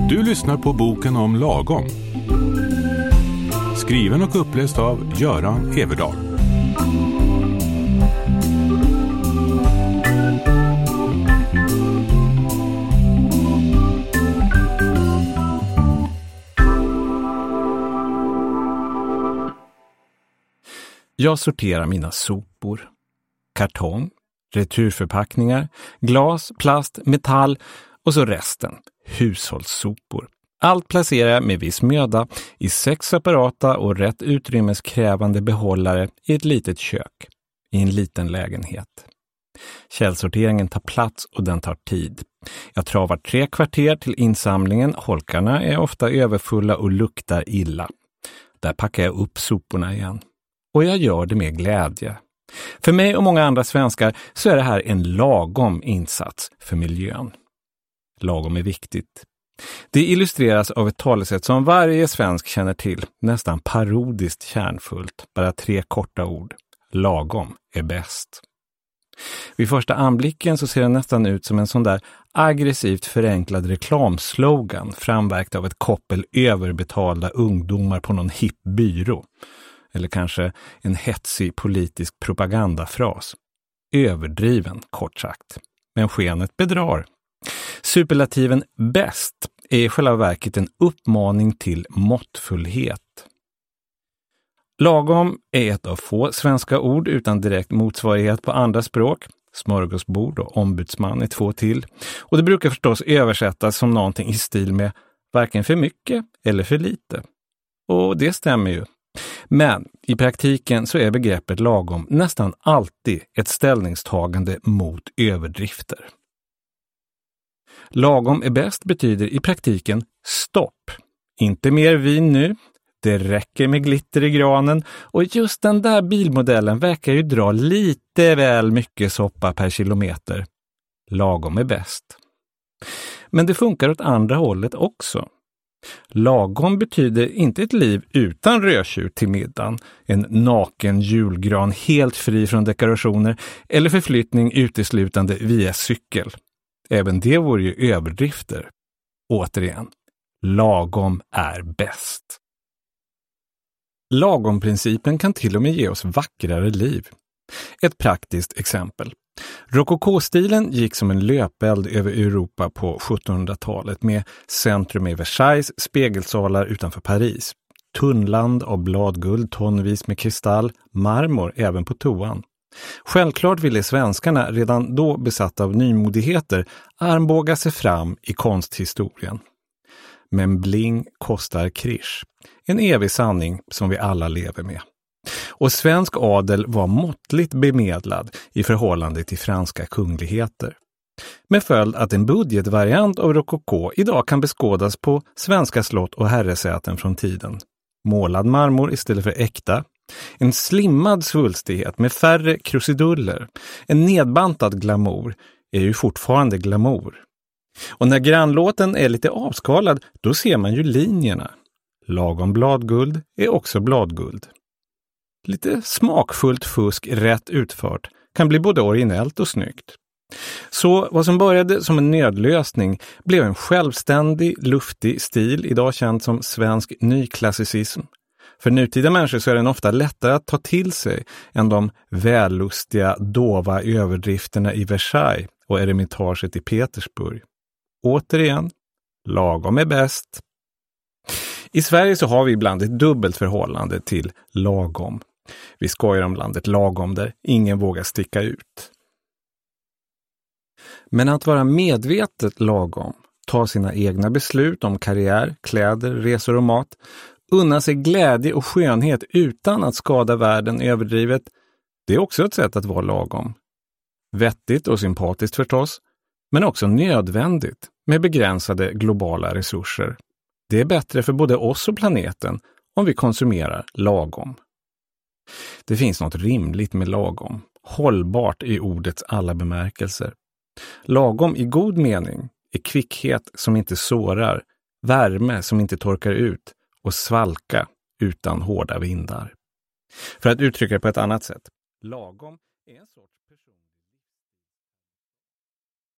Du lyssnar på boken om lagom. Skriven och uppläst av Göran Everdahl. Jag sorterar mina sopor. Kartong, returförpackningar, glas, plast, metall och så resten, hushållssopor. Allt placerar jag med viss möda i 6 separata och rätt utrymmeskrävande behållare i ett litet kök, i en liten lägenhet. Källsorteringen tar plats och den tar tid. Jag travar 3 kvarter till insamlingen, holkarna är ofta överfulla och luktar illa. Där packar jag upp soporna igen. Och jag gör det med glädje. För mig och många andra svenskar så är det här en lagom insats för miljön. Lagom är viktigt. Det illustreras av ett talesätt som varje svensk känner till, nästan parodiskt kärnfullt, bara 3 korta ord. Lagom är bäst. Vid första anblicken så ser den nästan ut som en sån där aggressivt förenklad reklamslogan framverkt av ett koppel överbetalda ungdomar på någon hipp byrå. Eller kanske en hetsig politisk propagandafras. Överdriven, kort sagt. Men skenet bedrar. Superlativen bäst är i själva verket en uppmaning till måttfullhet. Lagom är ett av få svenska ord utan direkt motsvarighet på andra språk. Smörgåsbord och ombudsman är 2 till. Och det brukar förstås översättas som någonting i stil med varken för mycket eller för lite. Och det stämmer ju. Men i praktiken så är begreppet lagom nästan alltid ett ställningstagande mot överdrifter. Lagom är bäst betyder i praktiken stopp. Inte mer vin nu. Det räcker med glitter i granen och just den där bilmodellen verkar ju dra lite väl mycket soppa per kilometer. Lagom är bäst. Men det funkar åt andra hållet också. Lagom betyder inte ett liv utan rödtjur till middagen, en naken julgran helt fri från dekorationer eller förflyttning uteslutande via cykel. Även det vore ju överdrifter. Återigen, lagom är bäst. Lagomprincipen kan till och med ge oss vackrare liv. Ett praktiskt exempel. Rokokåstilen gick som en löpeld över Europa på 1700-talet med centrum i Versailles, spegelsalar utanför Paris. Tunnland av bladguld, tonvis med kristall, marmor även på toan. Självklart ville svenskarna, redan då besatta av nymodigheter, armbåga sig fram i konsthistorien. Men bling kostar krisch. En evig sanning som vi alla lever med. Och svensk adel var måttligt bemedlad i förhållande till franska kungligheter. Med följd att en budgetvariant av rokoko idag kan beskådas på svenska slott och herresäten från tiden. Målad marmor istället för äkta. En slimmad svulstighet med färre krusiduller. En nedbantad glamour är ju fortfarande glamour. Och när grannlåten är lite avskalad, då ser man ju linjerna. Lagom bladguld är också bladguld. Lite smakfullt fusk rätt utfört kan bli både originellt och snyggt. Så vad som började som en nödlösning blev en självständig, luftig stil idag känd som svensk nyklassicism. För nutida människor så är den ofta lättare att ta till sig än de vällustiga, dova överdrifterna i Versailles och Eremitaget i Petersburg. Återigen, lagom är bäst. I Sverige så har vi ibland ett dubbelt förhållande till lagom. Vi skojar om landet lagom där ingen vågar sticka ut. Men att vara medvetet lagom, ta sina egna beslut om karriär, kläder, resor och mat, unna sig glädje och skönhet utan att skada världen överdrivet, det är också ett sätt att vara lagom. Vettigt och sympatiskt förstås, men också nödvändigt med begränsade globala resurser. Det är bättre för både oss och planeten om vi konsumerar lagom. Det finns något rimligt med lagom, hållbart i ordets alla bemärkelser. Lagom i god mening är kvickhet som inte sårar, värme som inte torkar ut och svalka utan hårda vindar. För att uttrycka det på ett annat sätt, lagom är en sorts